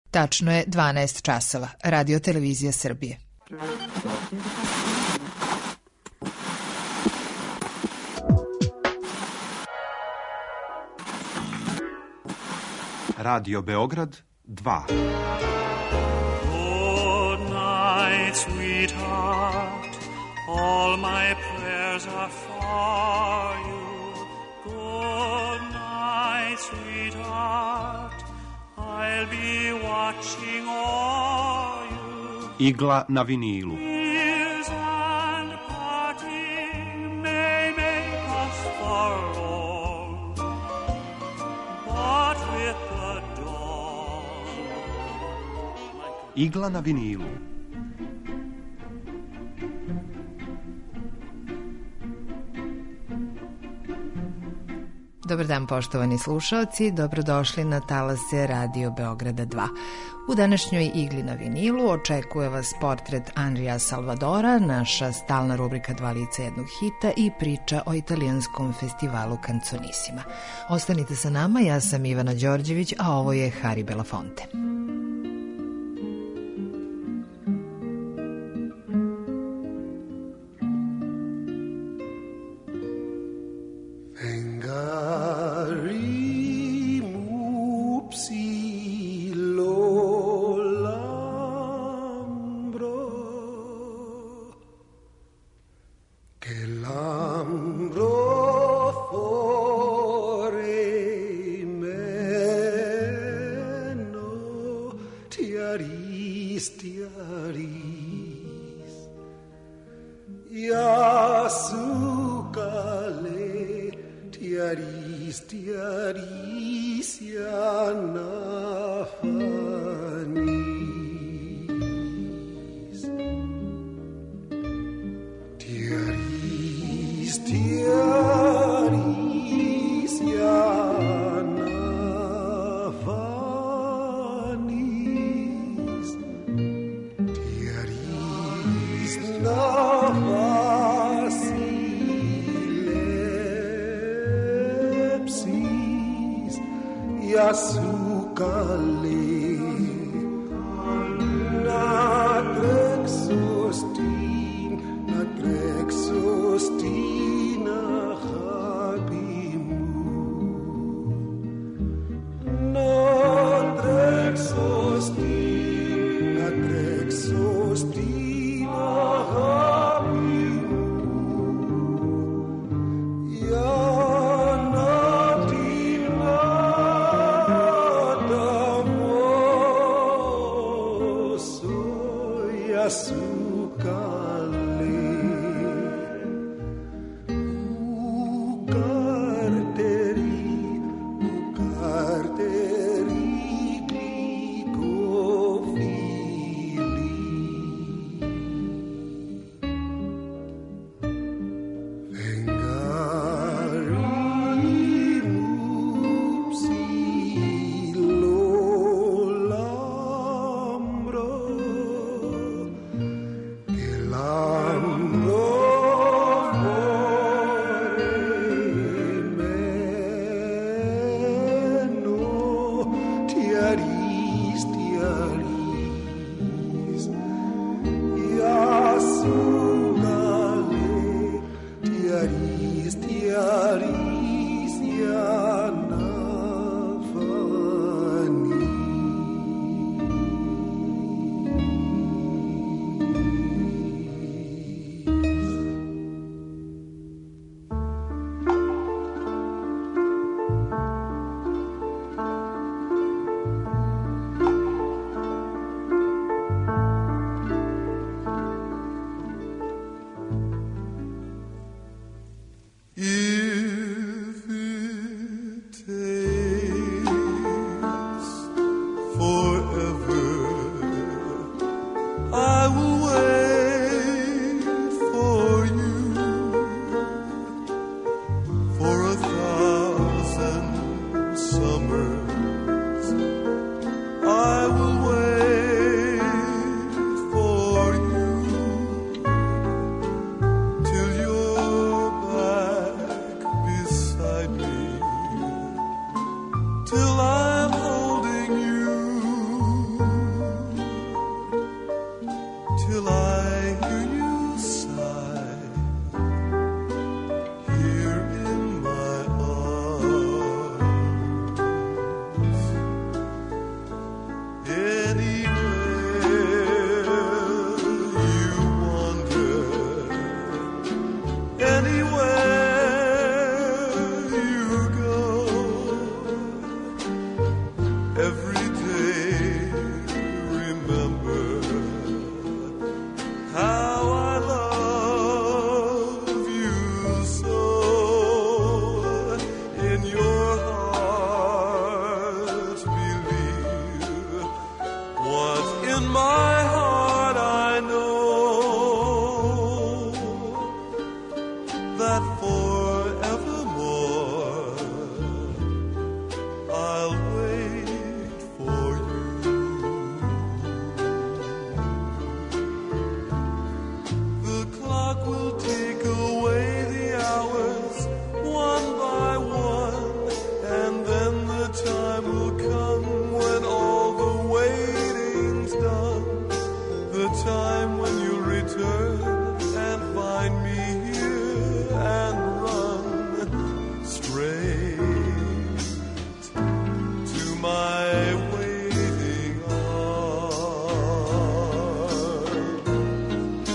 Tačno je 12 časova. Radio Televizija Srbije. Radio Beograd 2. Good night, sweetheart. All my prayers are for you. Good night, sweetheart. I'll be watching all you. Igla na vinilu. Tears and parting may make us forlorn, but with the dawn. Igla na vinilu. Dobar dan, poštovani slušaoci, dobrodošli na talase Radio Beograda 2. U današnjoj Igli na vinilu očekuje vas portret Andrija Salvadora, naša stalna rubrika Dva lica jednog hita i priča o italijanskom festivalu Canzonissima. Ostanite sa nama, ja sam Ivana Đorđević, a ovo je Harry Belafonte. Till I'm holding you in my heart I know that forevermore I'll wait for you. The clock will take away the hours one by one, and then the time will come when all the waiting's done. The time when you'll return and find me here and run straight to my waiting arms.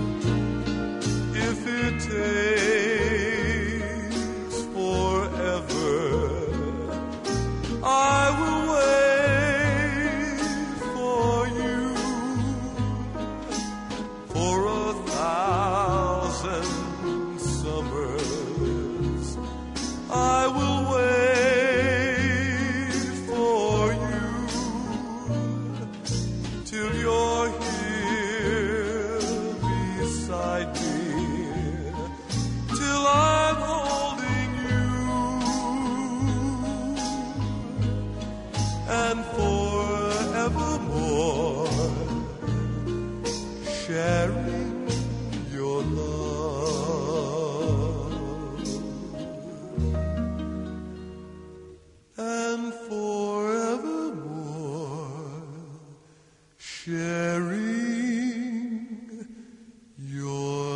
If it takes forever, I will wait for you for 1,000 summers. I will wait for you till you're here beside me, till I'm holding you, and forevermore sharing your love, and forevermore sharing your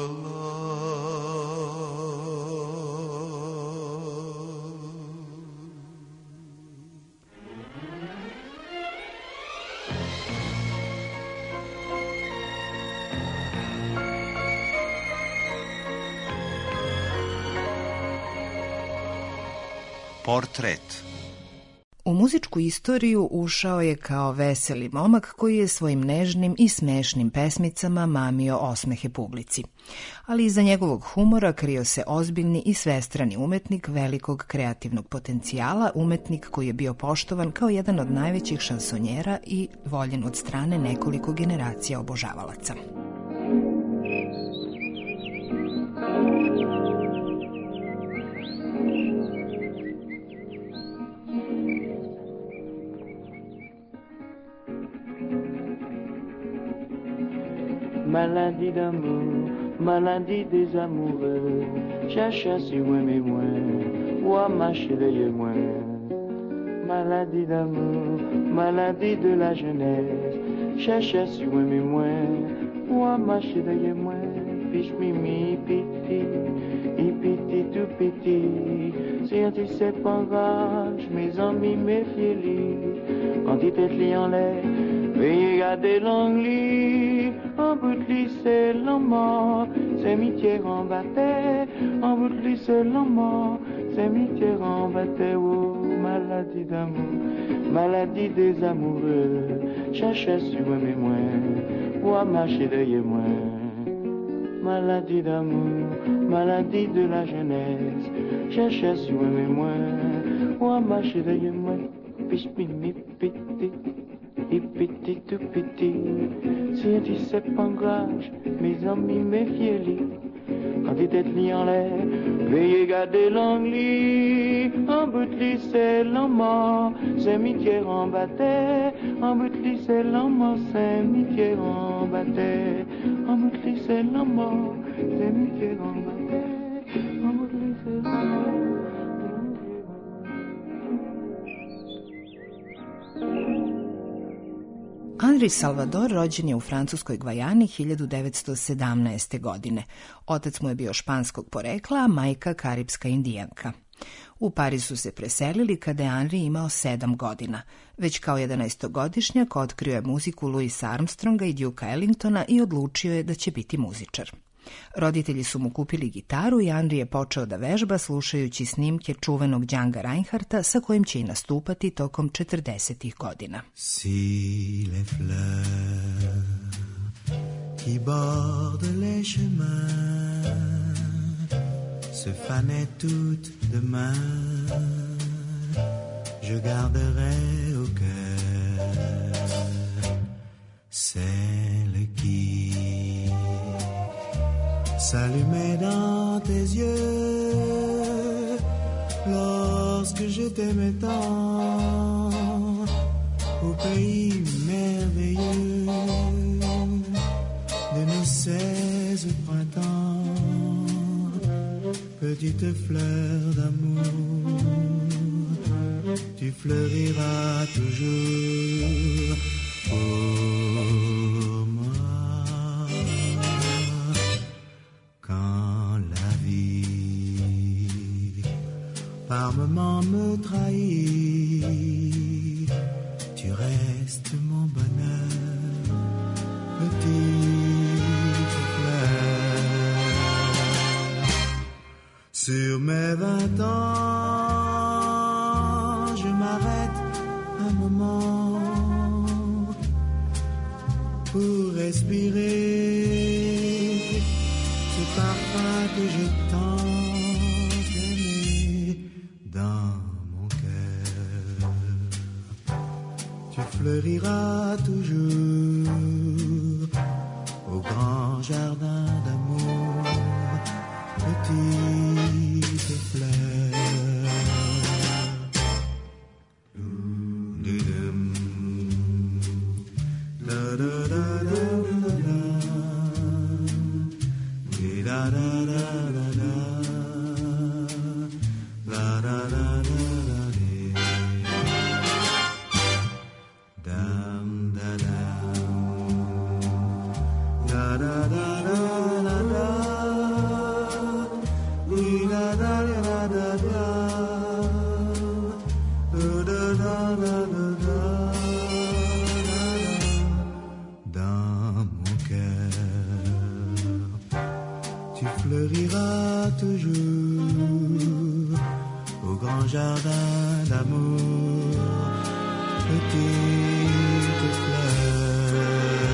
Portret. U muzičku istoriju ušao je kao veseli momak koji je svojim nežnim i smešnim pesmicama mamio osmehe publici. Ali iza njegovog humora krio se ozbiljni i svestrani umetnik velikog kreativnog potencijala, umetnik koji je bio poštovan kao jedan od najvećih šansonjera i voljen od strane nekoliko generacija obožavalaca. Maladie d'amour, maladie des amoureux, cherche sur moi mais moi, ouah ma chérie moi. Maladie d'amour, maladie de la jeunesse, cherche sur moi mais moi, ouah ma chérie moi. Piche mimi piti, ipiti tout petit, si tu sais pas grave, mes amis méfient-les, quand tu t'es en l'air, veuillez garder l'anglais. En bout de lit c'est l'amant, c'est mitié en bataille. En bout de lit c'est l'amant, c'est mitié en bataille. Oh, maladie d'amour, maladie des amoureux, cherchez sur moi mais moi, ouah ma chérie moi. Maladie d'amour, maladie de la jeunesse, cherchez sur moi mais moi, ouah ma chérie moi. Piche mimi piti, ipiti tout petit, si tu sais pas grave, mes amis méfiez-les, quand tu t'es mis en l'air, veuillez garder l'anglais, en bout de lit c'est l'amant, c'est mitié en bataille, en bout de lit c'est l'amant, c'est mitié en bataille, en bout de lit c'est l'amant, c'est mitié en bataille, en bout de lit c'est l'amant. Andri Salvador rođen je u francuskoj Gvajani 1917. godine. Otac mu je bio španskog porekla, a majka karipska indijanka. U Pariz su se preselili kada je Andri imao 7 godina. Već kao 11-godišnjak otkrio je muziku Louisa Armstronga i Duke Ellingtona i odlučio je da će biti muzičar. Roditelji su mu kupili gitaru i Andri je počeo da vežba slušajući snimke čuvenog Django Reinhardta sa kojim će i nastupati tokom 40-ih godina. Si les fleurs qui bordent les chemins se fanaient toutes demain, je garderai au cœur celle qui s'allumait dans tes yeux lorsque je t'aimais tant au pays merveilleux de nos 16 printemps, petite fleur d'amour, tu fleuriras toujours pour moi. Quand la vie par moments me trahit, tu restes mon bonheur, petite fleur. Sur mes 20 ans, je m'arrête un moment pour respirer ce parfum que j'ai tant aimé dans mon cœur. Tu fleuriras toujours au grand jardin d'amour, petite fleur. Dans mon cœur, tu fleuriras toujours au grand jardin d'amour, petite fleur.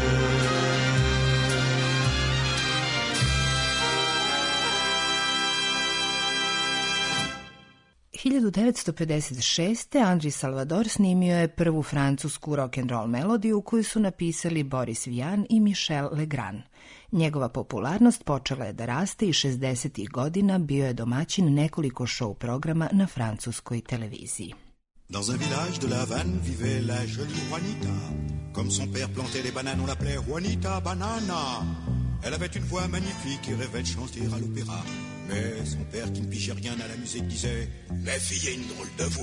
– 1956. Andrij Salvador snimio je prvu francusku rock'n'roll melodiju koju su napisali Boris Vian i Michel Legrand. Njegova popularnost počela je da raste i 60. godina bio je domaćin nekoliko show programa na francuskoj televiziji. Dans un village de la Havane vivait la jolie Juanita. Comme son père plantait des bananes, on l'appelait Juanita Banana. Elle avait une voix magnifique et rêvait de chanter à l'opéra. Mais son père, qui ne pigeait rien à la musique, disait « La fille a une drôle de voix ».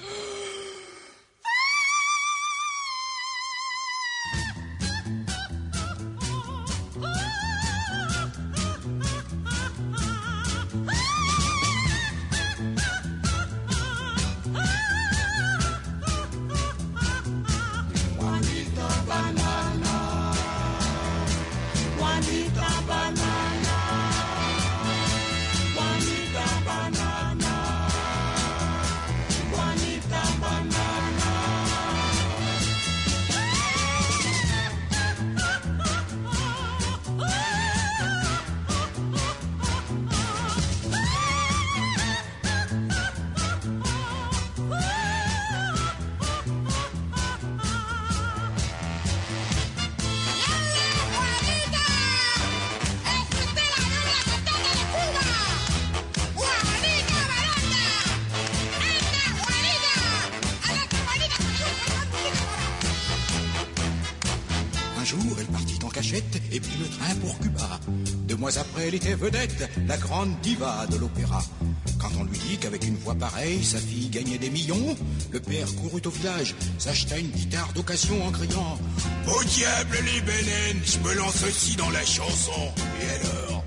Et puis le train pour Cuba. 2 mois après, elle était vedette, la grande diva de l'opéra. Quand on lui dit qu'avec une voix pareille, sa fille gagnait des millions, le père courut au village, s'acheta une guitare d'occasion en criant « Au diable les bénènes, je me lance aussi dans la chanson !» Et alors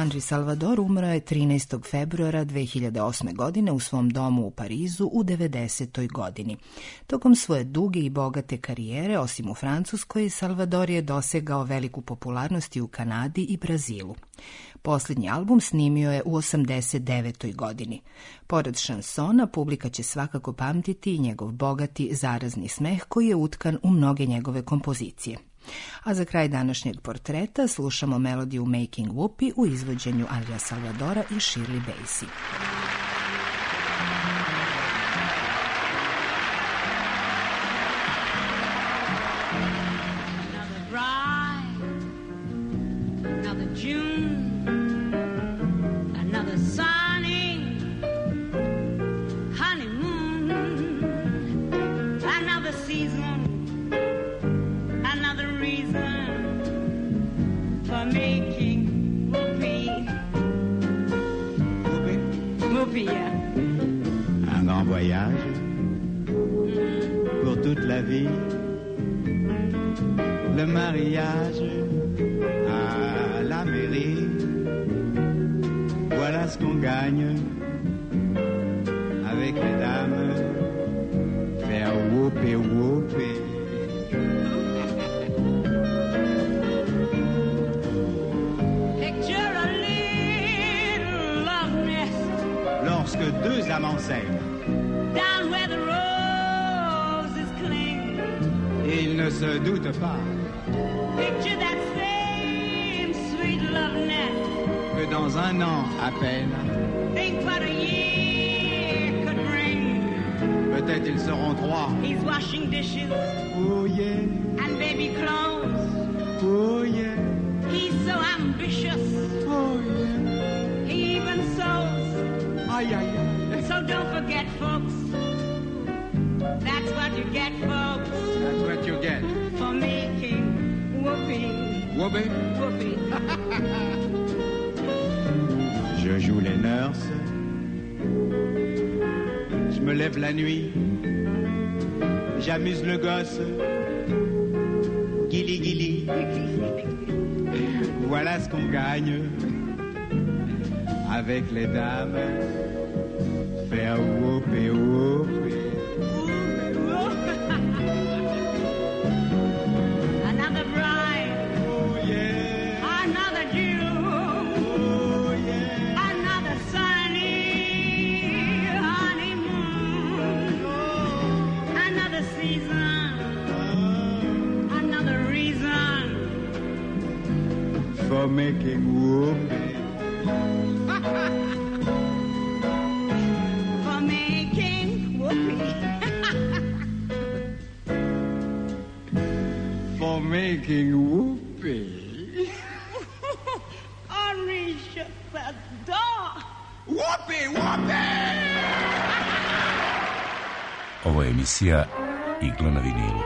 Andri Salvador umro je 13. februara 2008. godine u svom domu u Parizu u 90. godini. Tokom svoje duge i bogate karijere, osim u Francuskoj, Salvador je dosegao veliku popularnost i u Kanadi i Brazilu. Posljednji album snimio je u 89. godini. Pored šansona, publika će svakako pamtiti i njegov bogati, zarazni smeh koji je utkan u mnoge njegove kompozicije. A za kraj današnjeg portreta slušamo melodiju Making Whoopi u izvođenju Andrija Salvadora i Shirley Bassey. Another bride, another June, another sunny honeymoon, another season, another reason for making whoopee. Whoopee, yeah. Un grand voyage pour toute la vie. Le mariage à la mairie. Voilà ce qu'on gagne avec les dames. Faire whoopee whoopee. Picture a little love nest Lorsque deux amants s'aiment down where the roses cling. et ils ne se doutent pas Picture that same sweet love nest. que dans un an à peine, Think what a year could bring. peut-être ils seront trois. He's washing dishes Oh yeah, and baby clothes. oh yeah, He's so ambitious. oh yeah. He even sews. Aïe aïe aïe. So don't forget, folks. That's what you get, folks, That's what you get. for making whoopee. Whoopee. Whoopee. Je joue les nurses. Je me lève la nuit. J'amuse le gosse. Guili guili. Voilà ce qu'on gagne avec les dames. Faire whoopee whoopee. Another bride, Oh yeah. another June, Oh yeah. another sunny honeymoon, another season, another reason For making whoopee. for making whoopee. For making whoopee. Henri Salvador. Whoopee whoopee. Ovo je emisija Igla na vinilu.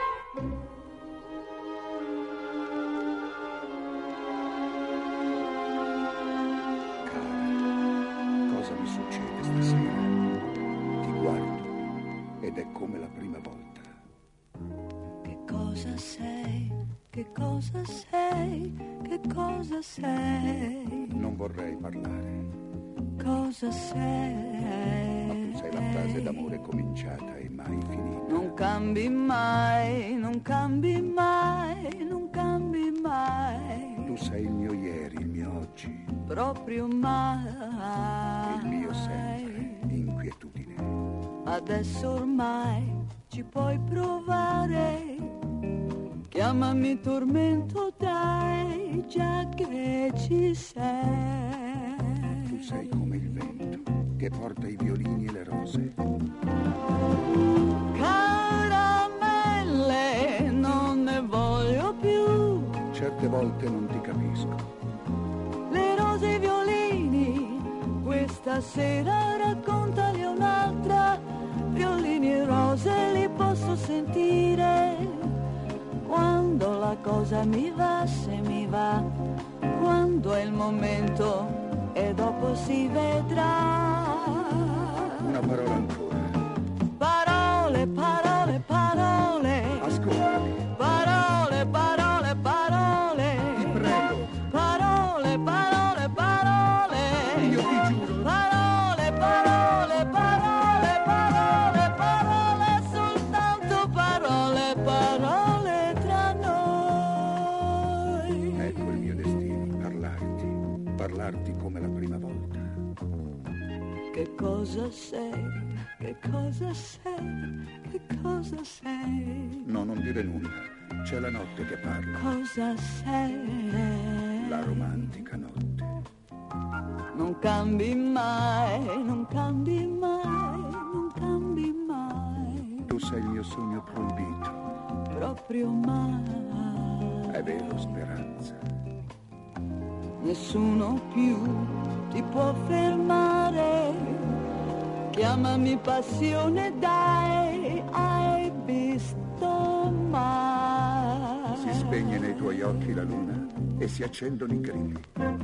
Cosa mi succede stasera? Ti guardo ed è come la prima volta. Che cosa sei? Che cosa sei? Che cosa sei? Non vorrei parlare, Cosa sei? ma tu sei la frase d'amore cominciata e mai finita. Non cambi mai, non cambi mai, non cambi mai, Tu sei il mio ieri, il mio oggi, proprio mai. il mio sempre, inquietudine. Adesso ormai ci puoi provare. Chiamami tormento, dai, già che ci sei. Tu sei come il vento che porta i violini e le rose. Caramelle, non ne voglio più. Certe volte non ti capisco. Le rose e i violini, questa sera raccontali un'altra. Violini e rose li posso sentire. Quando la cosa mi va, se mi va, quando è il momento e dopo si vedrà. Una parola ancora. Parole, parole, parole. Ascoltami, Parole, parole, parole. ti prego. Parole, parole, parole. cosa sei? Che cosa sei? Che cosa sei? No, non dire nulla. C'è la notte che parla. Cosa sei? La romantica notte. Non cambi mai, non cambi mai, non cambi mai. Tu sei il mio sogno proibito. Proprio mai. È vero, Speranza. Nessuno più ti può fermare. Chiamami passione, dai, hai visto mai? Si spegne nei tuoi occhi la luna e si accendono i grilli.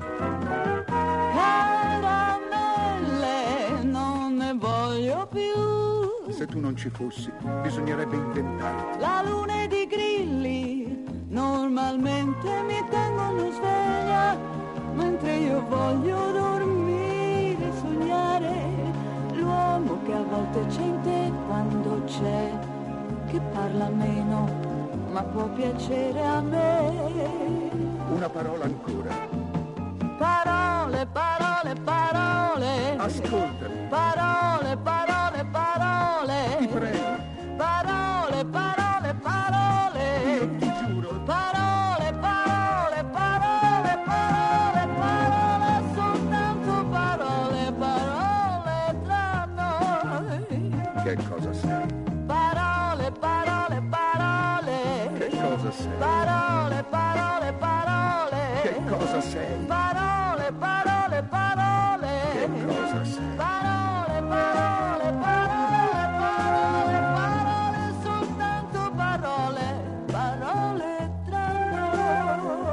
Caramelle, non ne voglio più. Se tu non ci fossi, bisognerebbe inventarti. La luna ed i grilli normalmente mi tengono sveglia, mentre io voglio dormire, sognare. L'uomo che a volte c'è in te quando c'è, che parla meno, ma può piacere a me. Una parola ancora. Parole, parole, parole. Ascoltami. Parole, parole, parole. Ti prego. Parole, parole, parole. Io ti giuro. Parole, parole, parole, parole, parole, soltanto parole, parole tra noi. Che cosa sei? Parole, parole, parole. Che cosa sei? Parole, parole, parole. Che cosa sei? Parole, parole, parole. Che cosa sei? Parole, parole, parole, parole, parole, soltanto parole, parole tra noi.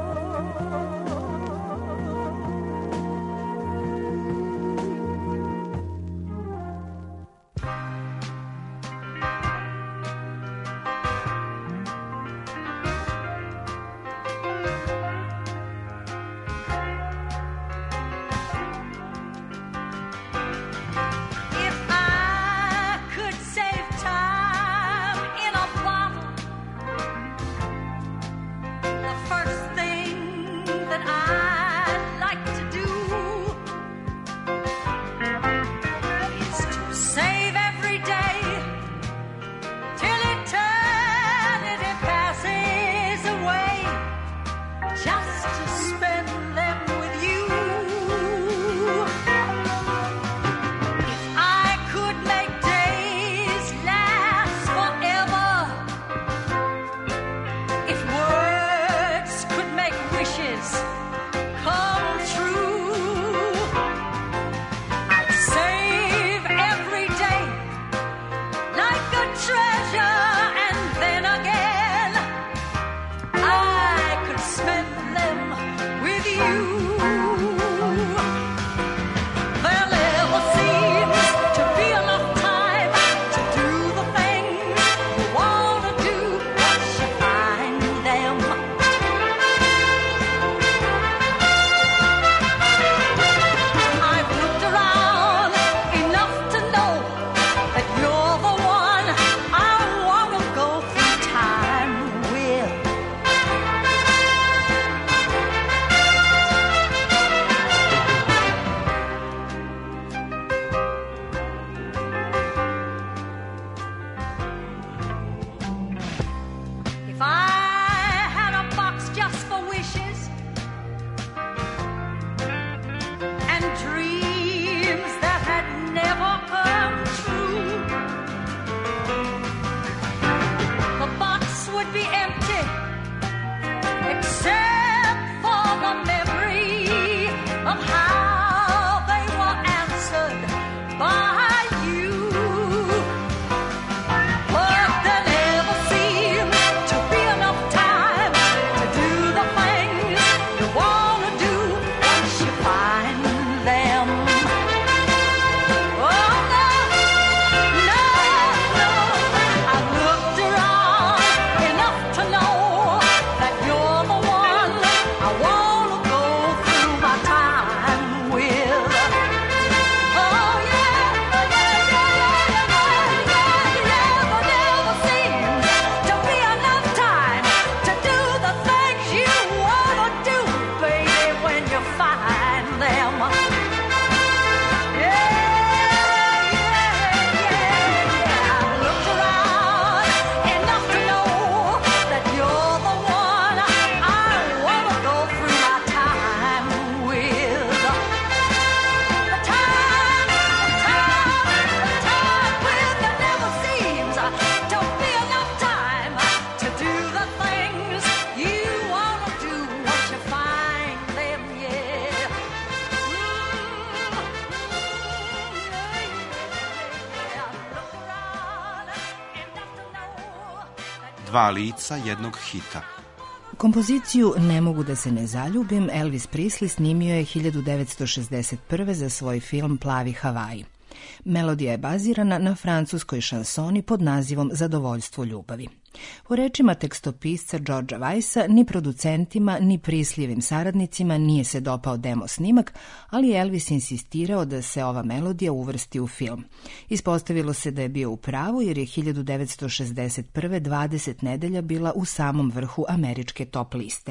Dva lica jednog hita. Kompoziciju Ne mogu da se ne zaljubim Elvis Presley snimio je 1961. za svoj film Plavi Havaji. Melodija je bazirana na francuskoj šansoni pod nazivom Zadovoljstvo ljubavi. Po rečima tekstopisca Georgea Weissa, ni producentima, ni Preslijevim saradnicima nije se dopao demo snimak, ali Elvis insistirao da se ova melodija uvrsti u film. Ispostavilo se da je bio u pravu jer je 1961. 20 nedelja bila u samom vrhu američke top liste.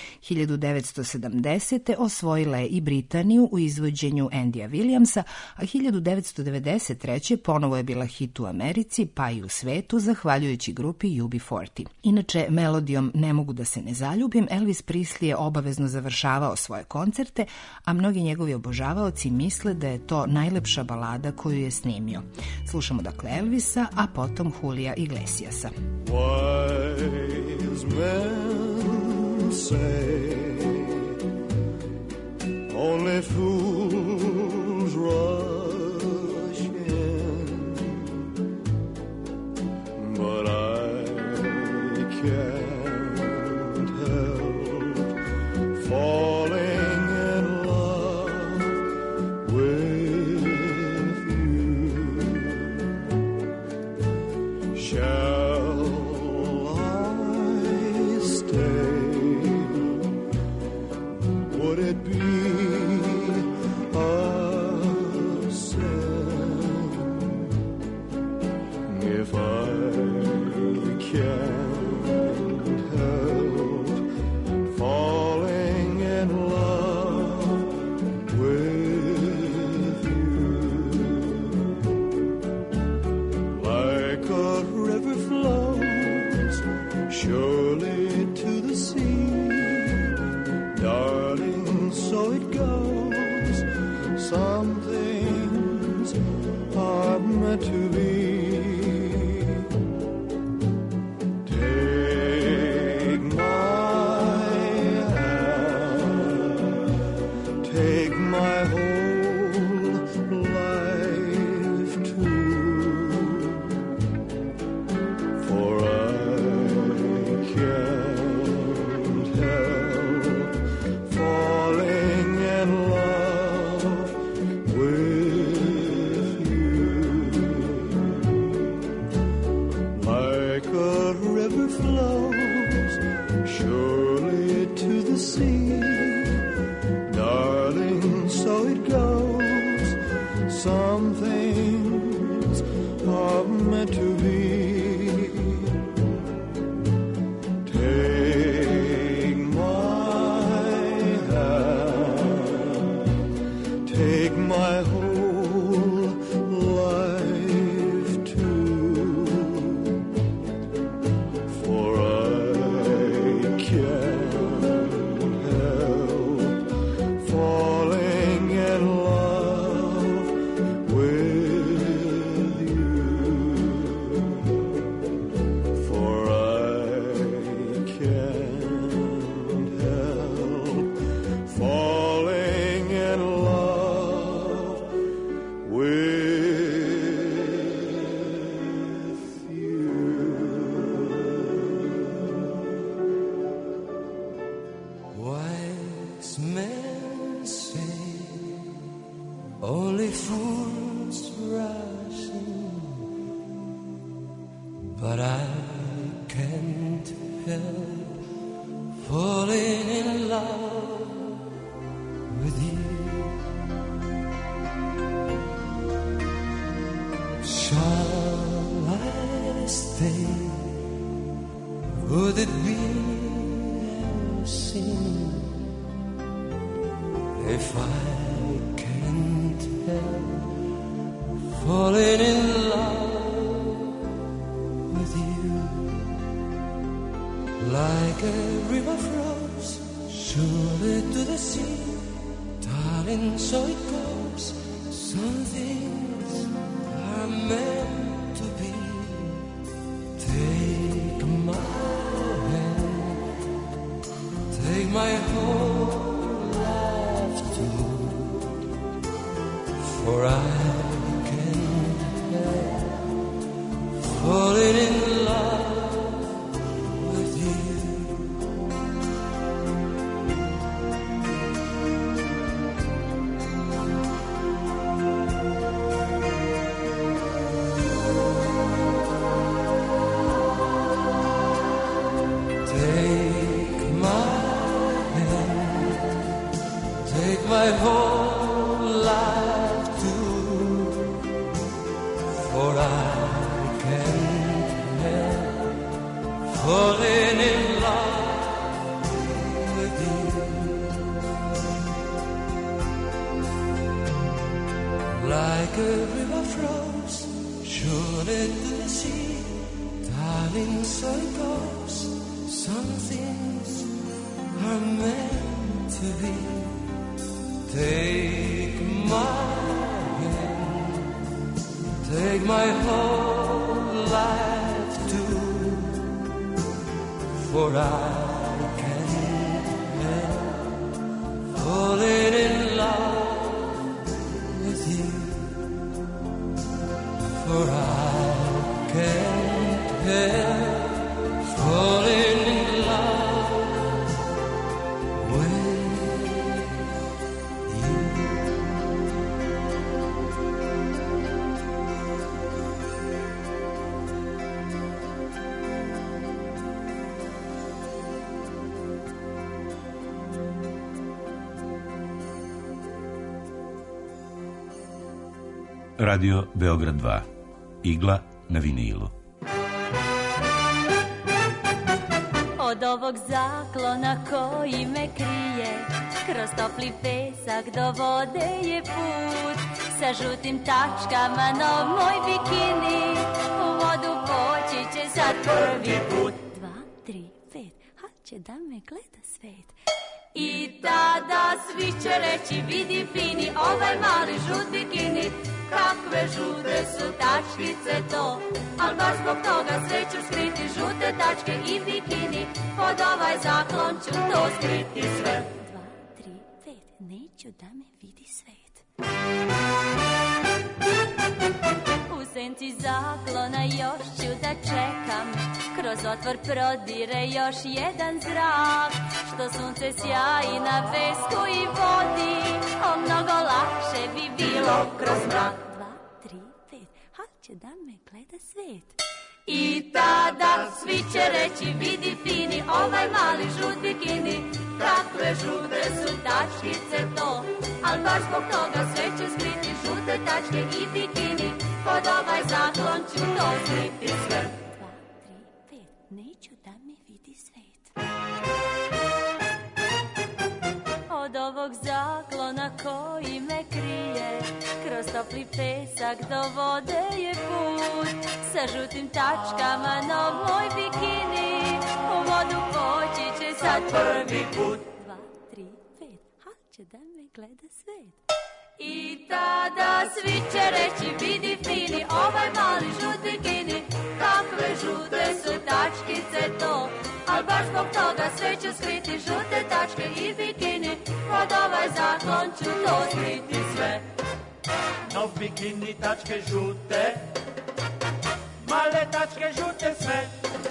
1970. osvojila je i Britaniju u izvođenju Andyja Williamsa, a 1993. ponovo je bila hit u Americi pa i u svetu zahvaljujući grupi UB40. Inače, melodijom Ne mogu da se ne zaljubim Elvis Presley je obavezno završavao svoje koncerte, a mnogi njegovi obožavaoci misle da je to najlepša balada koju je snimio. Slušamo dakle Elvisa, a potom Julija Iglesiasa. Wise men say only fools rush in, but I can't help falling in love with you. Shall I stay? Would it be a sin if I can't help falling in love with you? Like a river flows surely to the sea, darling, so it goes. Some things are meant to be. Take my hand, take my whole life too, for I can't help falling in love with you. Like a river flows surely to the sea, darling, so it goes. Some things are meant to be. Take my hand, take my whole life too, for I can't help falling in love with you, for I can't help falling in love with you. Wise men say only fools rush in, but I can't help falling in love with you. Shall I stay? Would it be a sin if I can't help falling in love with you? Like a river flows surely to the sea, darling, so it goes. Some things are meant to be. Take my hand, take my whole life too, for I can't help falling in love for I can't help falling in love with you. Like a river flows surely to the sea, darling, so it goes. Some things are meant to be. Take my hand, take my whole life too, for I can't help falling in love with you, for I can't help falling in love with you. Radio Beograd 2. Igla na vinilu. Od ovog zaklona koji me krije, kroz topli pesak do vode je put. Sa žutim tačkama nov moj bikini, u vodu poći će sad prvi put. 2, 3, 5, ha će da me gleda svet. I tada svi će reći vidi fini, ovaj mali žut bikini. Kakve žute su tačkice to, al baš zbog toga sve ću skriti žute tačke i bikini. Pod ovaj zaklon ću to skriti sve. 2, 3, 5, neću da me vidi svet. U senci zaklona još ću da čekam, kroz otvor prodire još jedan zrak. Što sunce sjaji na pesku i vodi, o mnogo lakše bi bilo kroz mrak. 2, 3, 5, ha će da me gleda svet. I tada svi će reći vidi fini, ovaj mali žut bikini. Kakve žute su tačkice to, al baš zbog toga sve ću skriti žute tačke i bikini. Pod ovaj zaklon ću to skriti sve. 2, 3, 5, neću da me vidi svet. Od ovog zaklona koji me krije, kroz topli pesak do vode je put. Sa žutim tačkama nov moj bikini, u vodu poći će sad prvi put. 2, 3, 5, ha će da me gleda svet. I tada svi će reći vidi fini, ovaj mali žut bikini. Kakve žute su tačkice to, al baš zbog toga sve ću skriti žute tačke i bikini. Pod ovaj zaklon ću to skriti sve. Nov bikini tačke žute, male tačke žute sve.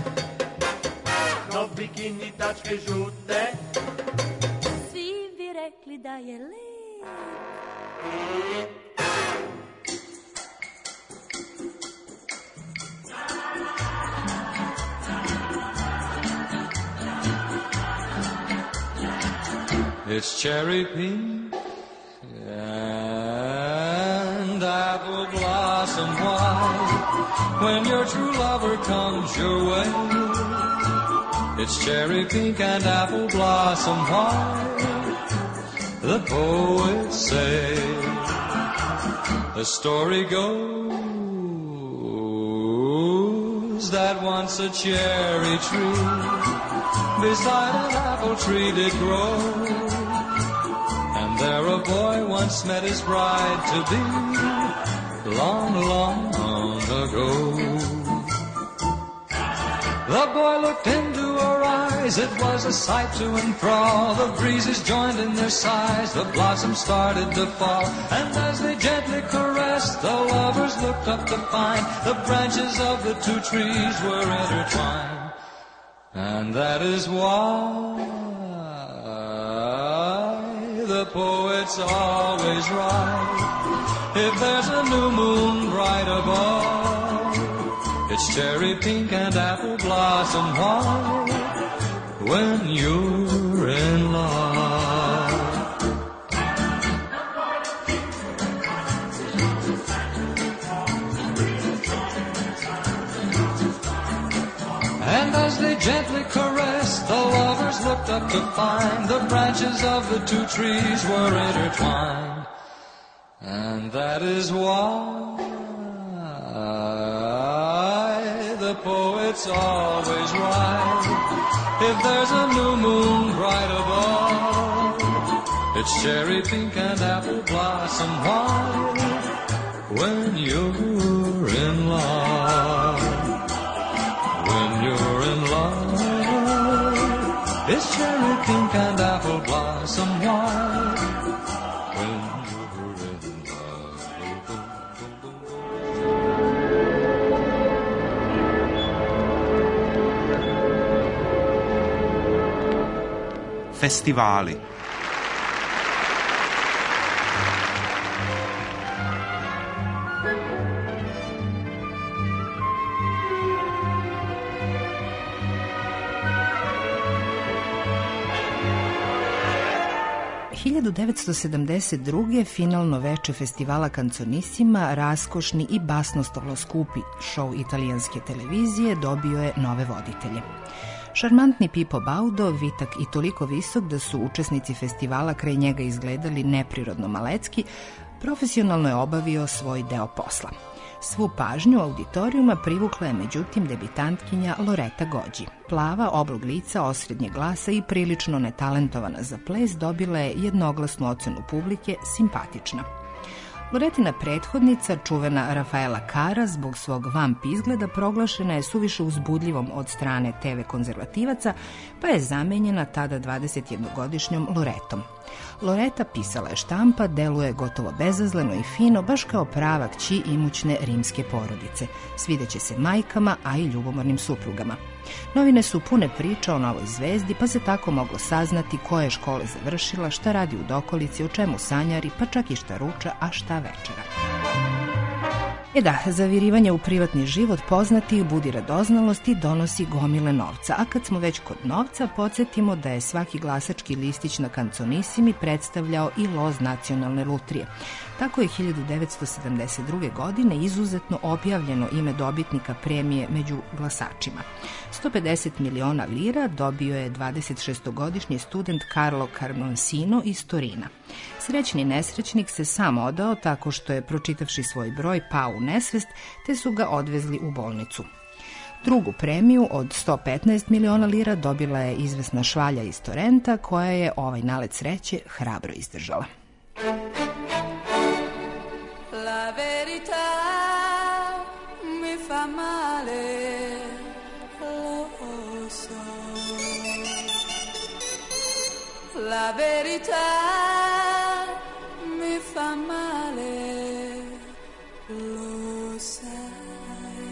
Nov bikini tačke žute, svi bi rekli da je lep. It's cherry pink and apple blossom white when your true lover comes your way. It's cherry pink and apple blossom white, the poets say. The story goes that once a cherry tree beside an apple tree did grow, and there a boy once met his bride-to-be long, long, long ago. The boy looked into her eyes, it was a sight to enthrall. The breezes joined in their sighs, the blossoms started to fall, and as they gently caressed, the lovers looked up to find the branches of the two trees were intertwined. And that is why the poets always write, if there's a new moon bright above, it's cherry pink and apple blossom white when you're in love. gently caressed, the lovers looked up to find the branches of the two trees were intertwined. And that is why the poets always write, if there's a new moon bright above, it's cherry pink and apple blossom white when you're in love. When you're in love, it's cherry pink and apple blossom white when you're in love. Festivali. – 1972. finalno veče festivala Canzonissima, raskošni i basnoslovno skupi šou italijanske televizije, dobio je nove voditelje. Šarmantni Pippo Baudo, vitak i toliko visok da su učesnici festivala kraj njega izgledali neprirodno malecki, profesionalno je obavio svoj deo posla. Svu pažnju auditorijuma privukla je međutim debitantkinja Loreta Goggi. Plava, oblog lica, osrednjeg glasa i prilično netalentovana za ples dobila je jednoglasnu ocenu publike simpatična. Loretina prethodnica, čuvena Rafaela Cara, zbog svog vamp izgleda proglašena je suviše uzbudljivom od strane TV konzervativaca, pa je zamenjena tada 21-godišnjom Loretom. Loreta pisala je štampa, deluje gotovo bezazleno i fino, baš kao prava kći imućne rimske porodice. Svideće se majkama, a i ljubomornim suprugama. Novine su pune priča o novoj zvezdi, pa se tako moglo saznati koje je škole završila, šta radi u dokolici, o čemu sanjari, pa čak i šta ruča, a šta večera. Zavirivanje u privatni život poznatih budi radoznalost i donosi gomile novca. A kad smo već kod novca, podsjetimo da je svaki glasački listić na Canzonissimi predstavljao i loz nacionalne lutrije. Tako je 1972. godine izuzetno objavljeno ime dobitnika premije među glasačima. 150 miliona lira dobio je 26-godišnji student Carlo Carmonsino iz Torina. Srećni nesrećnik se sam odao tako što je, pročitavši svoj broj, pao u nesvest, te su ga odvezli u bolnicu. Drugu premiju od 115 miliona lira dobila je izvesna Švalja iz Torenta, koja je ovaj nalet sreće hrabro izdržala. La verità mi fa male, lo so. La verità mi fa male, lo sai.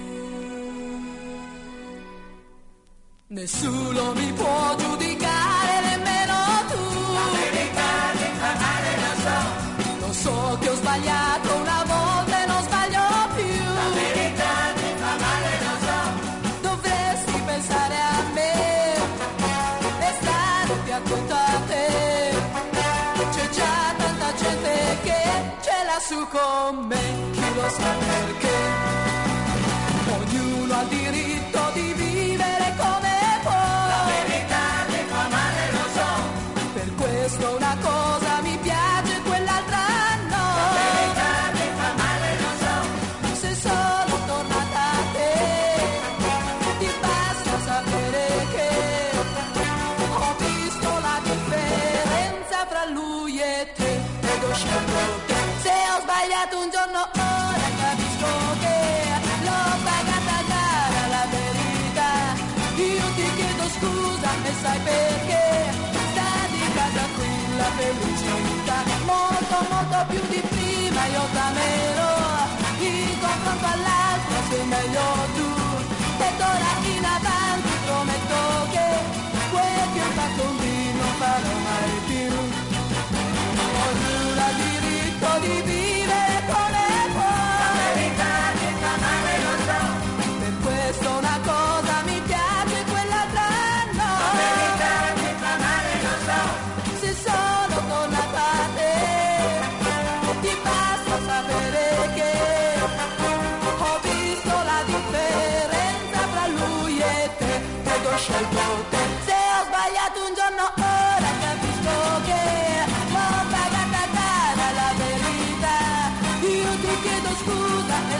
Nessuno mi può giudicare, nemmeno tu. La verità mi fa male, lo so. Lo so che ho sbagliato una volta e non sbaglio più. La verità mi fa male, lo so. Dovresti pensare a me e stare più attento a te. C'è già tanta gente che ce l'ha su con me, chi lo sa perché. Ognuno ha il diritto di vivere come può. La verità mi fa male, lo so. Per questo una cosa mi piace, quell'altra no. La verità mi fa male, lo so. Se sono tornata a te, ti basta sapere che ho visto la differenza fra lui e te ed ho scelto te. Se ho sbagliato un giorno, ora capisco che l'ho pagata cara la verità. Io ti chiedo scusa e sai perché. Sta di casa qui la felicità. Molto, molto più di prima io t'amerò. In confronto all'altro sei meglio tu. E d'ora in avanti prometto che quel che ho fatto un dì non farò mai più. Ognuno ha diritto di vivere come può. La verità mi fa male, lo so. Per questo una cosa mi piace, quell'altra no. La verità mi fa male, lo so. Se sono tornata a te, ti basta sapere che ho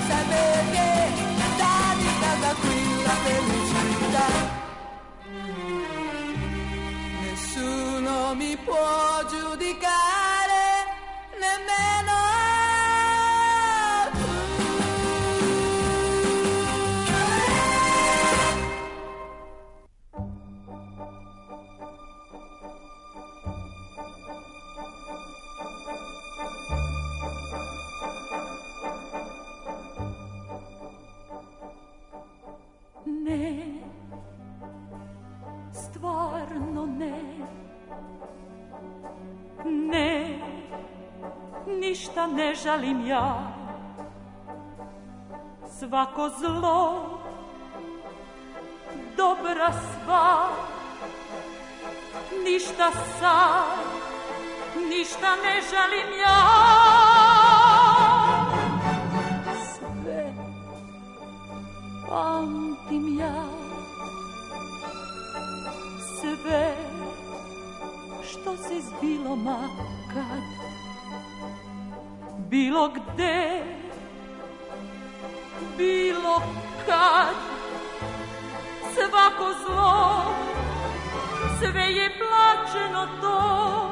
sai perché da casa qui la felicità. Nessuno mi può giudicare, nemmeno ne, stvarno ne, ne, ništa ne žalim ja, svako zlo, dobra sva, ništa sad, ništa ne žalim ja. Sve pamtim ja, sve što se zbilo makad, bilo gde, bilo kad, svako zlo, sve je plaćeno to,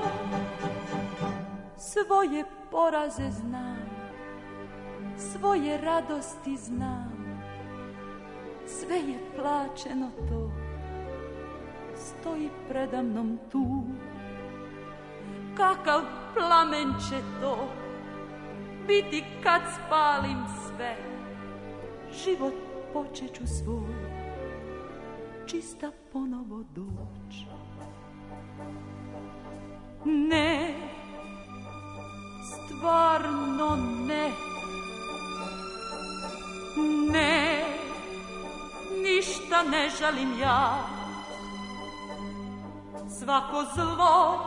svoje poraze znam, svoje radosti znam, sve je plaćeno to, stoji predamnom tu, kakav plamen će to biti kad spalim sve, život počeću svoj, čista ponovo doć. Ne, stvarno ne, ne, ništa ne žalim ja, svako zlo,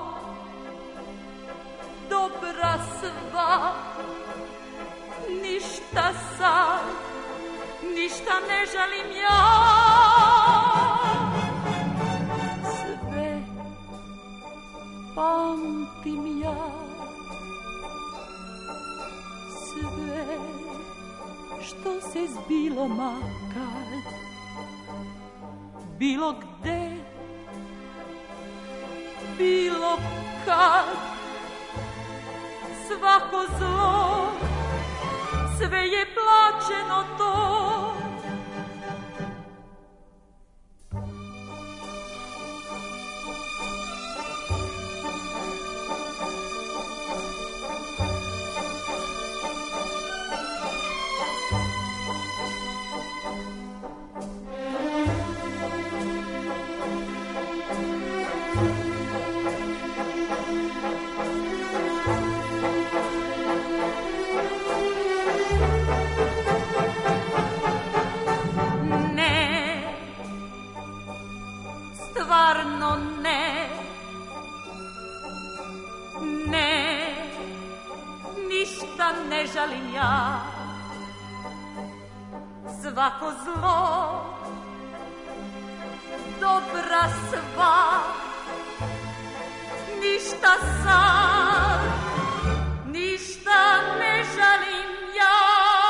dobra sva, ništa sad, ništa ne žalim ja. Sve pamtim ja, sve što se zbilo makad, bilo gde, bilo kad, svako zlo, sve je plaćeno to. Stvarno ne, ne, ništa ne žalim ja, svako zlo, dobra sva, ništa sad, ništa ne žalim ja.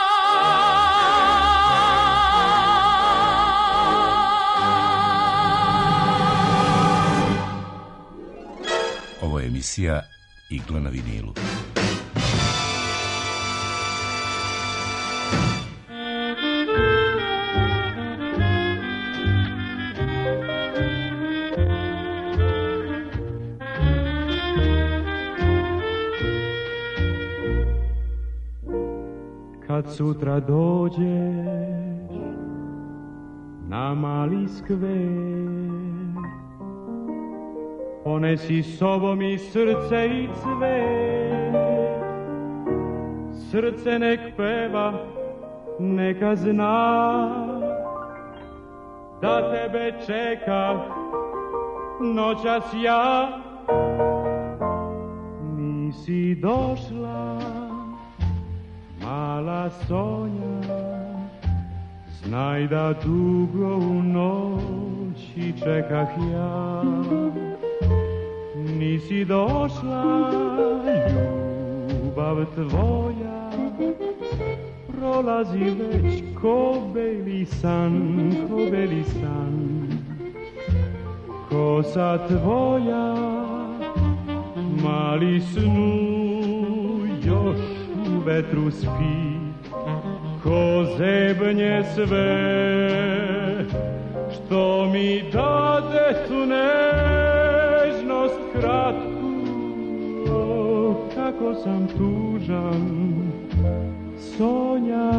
Ovo je emisija Igla na vinilu. Kad sutra dođeš na mali skver, ponesi sobom i srce i cvet. Srce nek peva, neka zna da tebe čekam noćas ja. Nisi došla, mala Sonja, znaj da dugo u noći čekah ja. Nisi došla, ljubav tvoja prolazi već ko beli san, ko beli san. Kosa tvoja, mali snu, još u vetru spi, ko zebnje sve, što mi dade tu nežnost kratku. O, kako sam tužan, Sonja.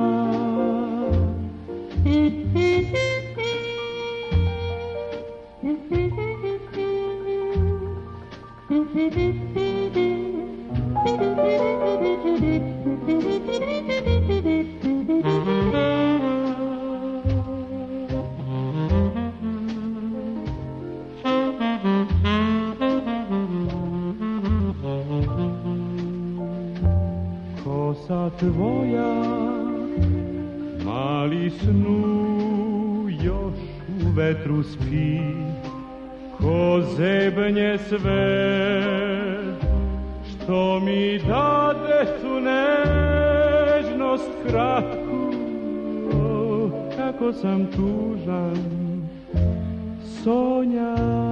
Kosa tvoja, mali snu, još u vetru spi, ko zebnje sve, što mi dade tu nežnost kratku. O, kako sam tužan, Sonja.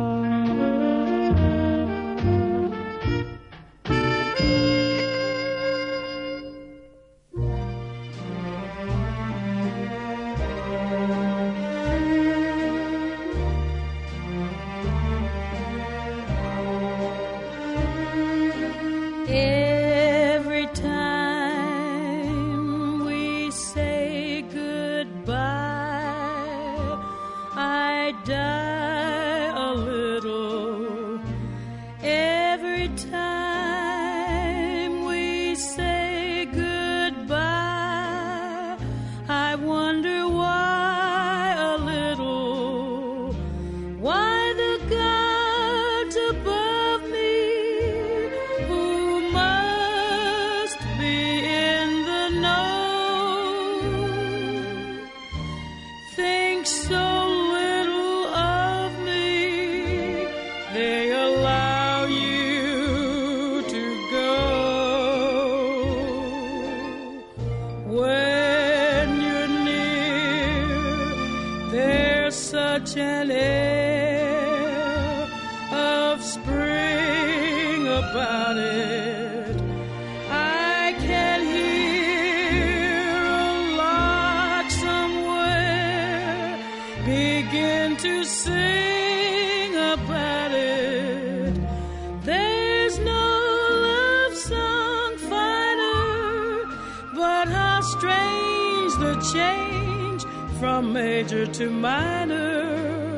From major to minor,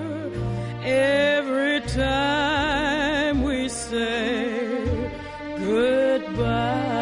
every time we say goodbye.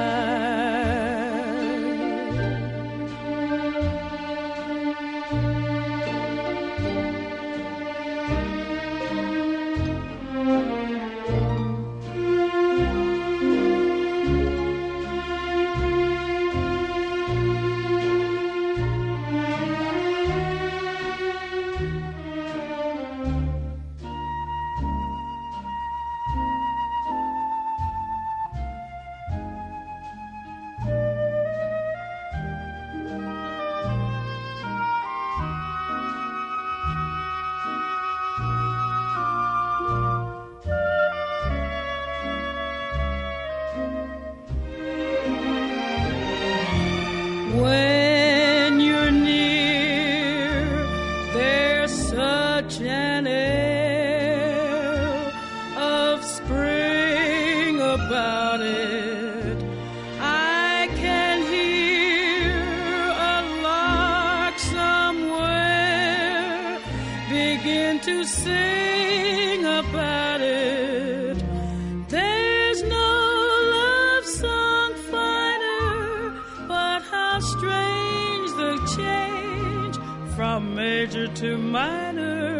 When you're near, there's such an air of spring about it. I can hear a lark somewhere begin to sing about it. There's no love song finer, but how strange the change from major to minor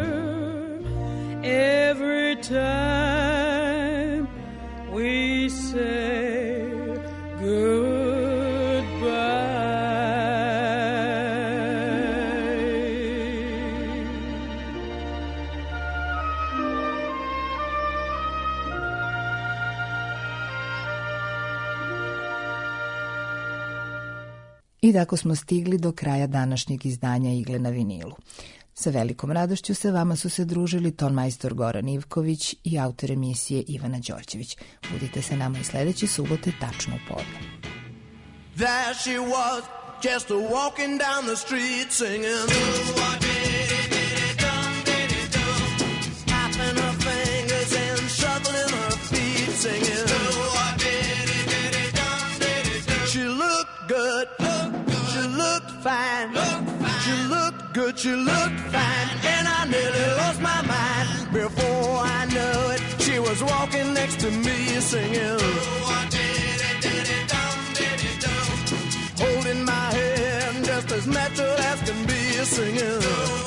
every time we say goodbye. I tako smo stigli do kraja današnjeg izdanja Igle na vinilu. Sa velikom radošću sa vama su se družili tonmajstor Goran Ivković i autor emisije Ivana Đorđević. Budite sa nama i sledeće subote tačno u podne. There she was, just walking down the street singing. Snapping her fingers and shuffling her feet singing. She looked good, she looked fine, she looked good, she looked fine, and I nearly lost my mind. Before I knew it, she was walking next to me singing. Holding my hand just as natural as can be singing.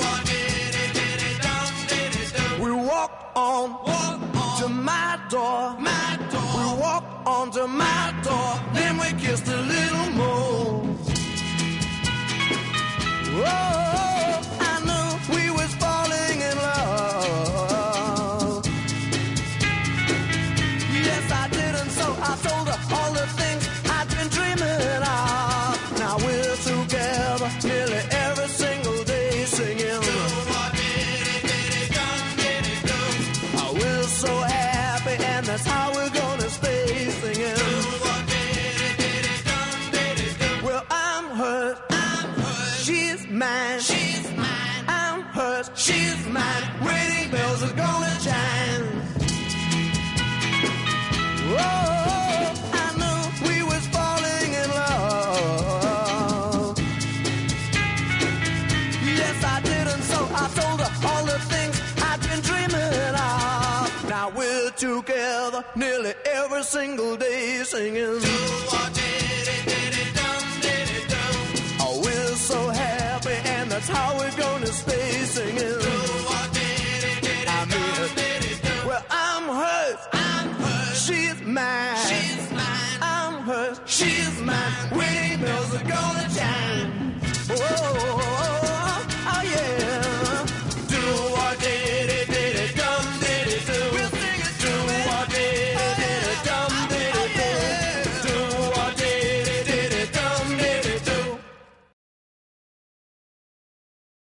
We walked on to my door. We walked on to my door. Then we kissed a little more. Oh, I knew we was falling in love. Yes, I did, and so I told her all the things I'd been dreaming of. Now we're together nearly every single day singing. Oh, we're so happy, and that's how we're gonna stay singing. Well, I'm hers, she's mine, I'm hers, she's mine. Wedding bells are gonna chime. Oh, I knew we was falling in love. Yes, I did, and so I told her all the things I'd been dreaming of. Now we're together nearly every single day singing. Oh, we're so happy, and that's how we're gonna stay singing. I mean, well, I'm hers, she's mine, I'm hers, she's mine. Wedding bells are gonna chime.